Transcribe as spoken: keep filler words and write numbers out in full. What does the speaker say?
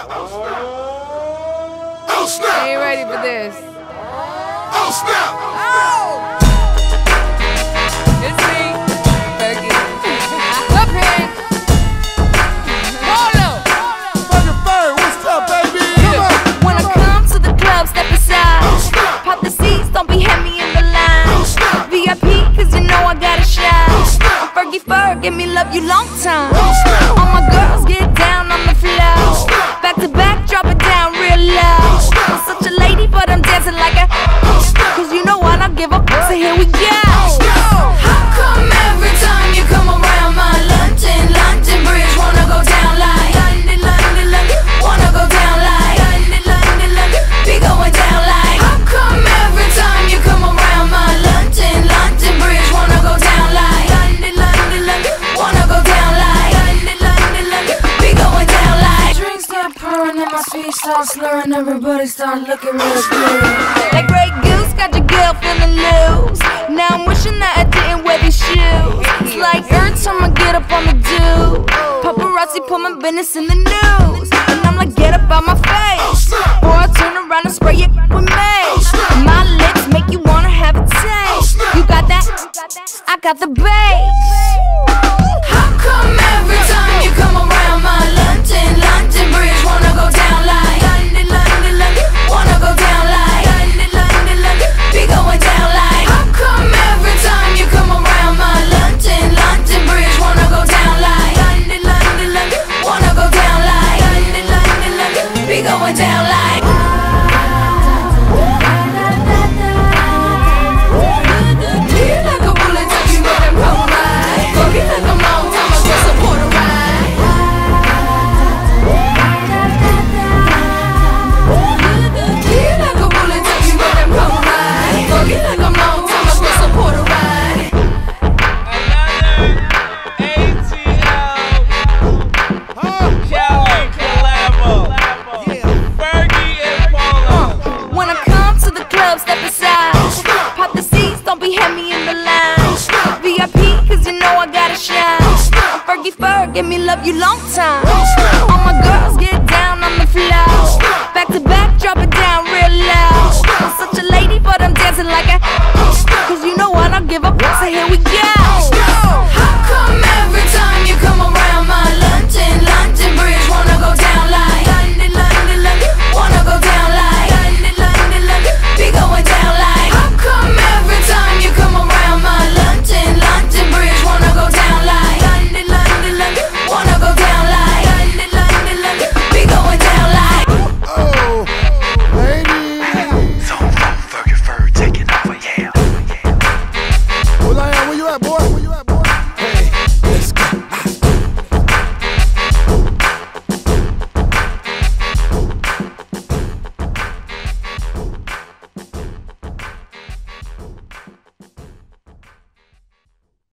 snap! Oh snap! I ain't ready for this. Oh snap! Oh! It's me, Fergie. Up here. Polo. Fucking Bird, what's up, baby? Come on! When I come to the club, step aside. Oh snap! Pop the seats, don't be heavy in the line. Oh snap! V I P, cause you know I gotta shine. Oh snap! I'm Fergie Ferg, give me love you long time. Oh snap! All my girls get down on the floor. Oh snap! Back to back, drop it down real low. Oh snap! I'm such a lady, but I'm dancing like a. Oh snap! Cause you know I don't give up, so here we go. How come every time you come around my London, London Bridge wanna go down like London, London, London, wanna go down like London, London, London, be going down like. How come every time you come around my London, London Bridge wanna go down like London, London, London, wanna go down like London, London, London, be going down like. Drinks start pouring and my speech starts slurring, everybody start looking real good. Like Grey Goose, got your girl feeling loose. Now I'm wishing that I didn't wear these shoes. It's like every time I get up on the do, paparazzi put my business in the news. And I'm like, get up out my face, or I turn around and spray it with mace. My lips make you wanna have a taste. You got that? I got the bass. How come every time you come around my London, London Bridge wanna go down like London, London, London, wanna go down like London, London, London, be going down like. How come every time you come around my London, London Bridge wanna go down like London, London, London, wanna go down like London, London, London, be going down like. Feel like a bullet touch you know them come right. Fucking like a long time ago, support a ride. Feel like a bullet touch you know them come right. Fucking like a long time ago, support a ride. Kelly collabo. Fergie and Polo. When I come to the club, step aside. Pop the seats, don't be heavy in the line. V I P, cause you know I gotta shine. I'm Fergie Ferg, give me love you long time.